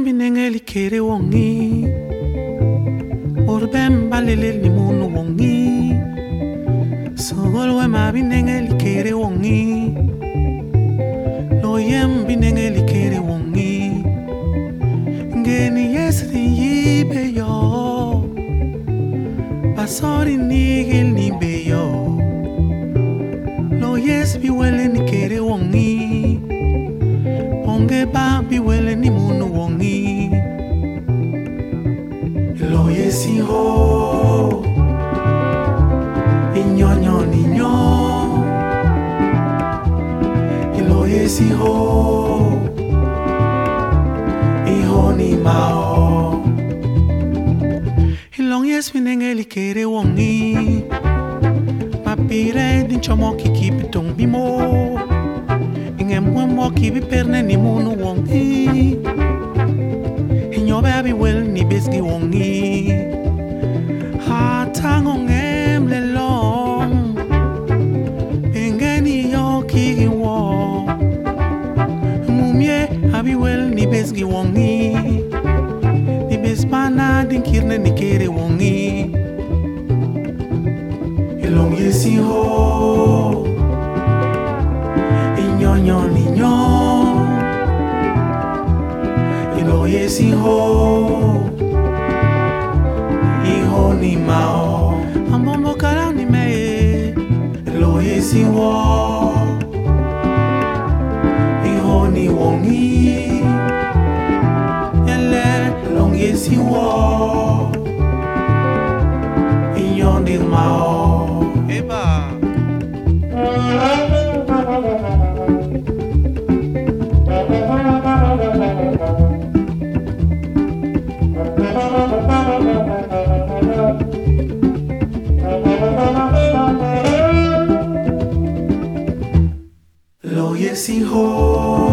binengeli kere wongi Urbem balele ni munu wongi Sogol we ma binengeli kere wongi Loyem binengeli kere wongi Ngeni yesri yibe yo Basori nigel ni be yo Lo yes bi wele ni kere wongi Onge ba bi wele ni munu wongi Lo yesi ho Inyonyo ninyo Lo yesi ho Iho ni mao Ilong yes binengeli kere wongi Mapire din chomo kiki pitong bimo Inge mwemwo kibi perne ni munu wongi Inyo baby well ni besgi wongi Hatango ngem le long Pengeni yo kiki wo Mumye abi well ni besgi wongi Ni bespana din kirne ni kere wongi Ilong yesi ho Inyonyo ninyo Ilo yesi ho Iho ni mao Amombo karang ni me Ilo yesi wo Iho ni wongi Yele Ilong yesi wo Inyon dir mao Eba Lo yesi ho